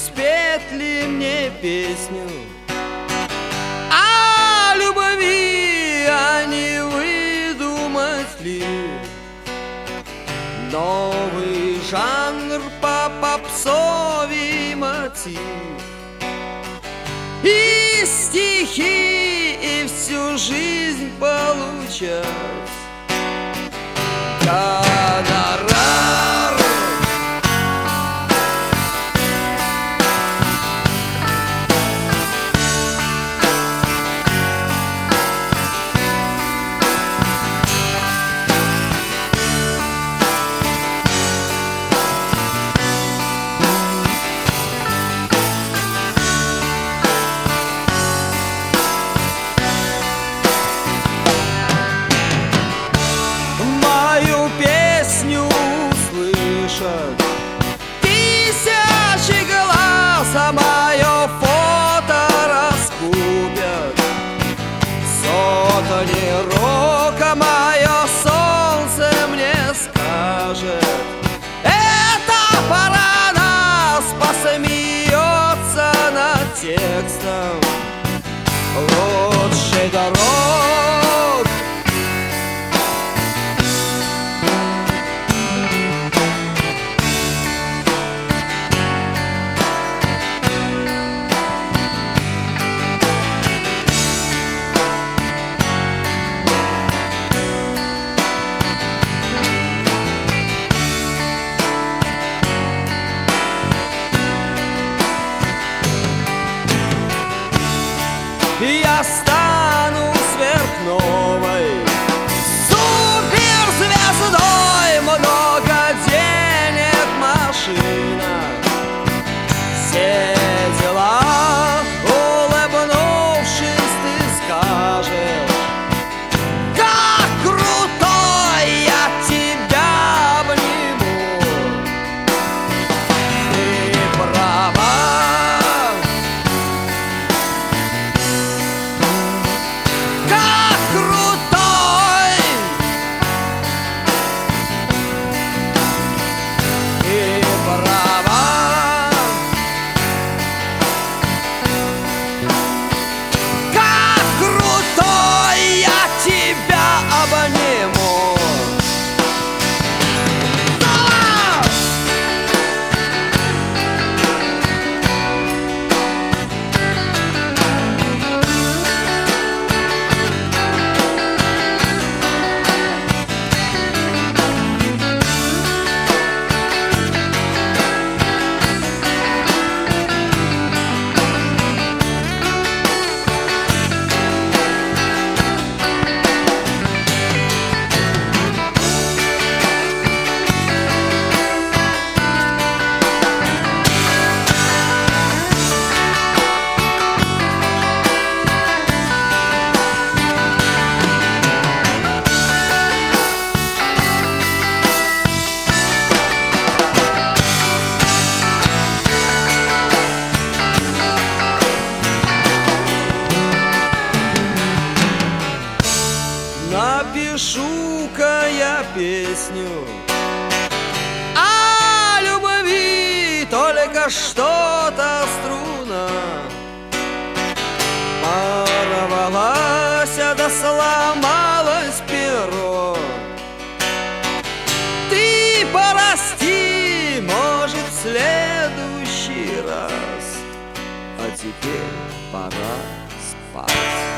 спеть ли мне песню о любви, а не выдумать ли новый жанр по попсовый мотив? И стихи, и всю жизнь получать гонорар. Тысячи глаз, а мое фото раскупят сотни рук, а мое солнце мне скажет: это пора нас, посмеется над текстом лучшей дорог. Я стану сверхновой суперзвездой, много денег, машина, все дела. Улыбнувшись, ты скажешь: как крутой, я тебя обниму. Ты права. Напишу-ка я песню о любви, только что-то струна порвалась, да сломалось перо. Ты прости, может, в следующий раз, а теперь пора спать.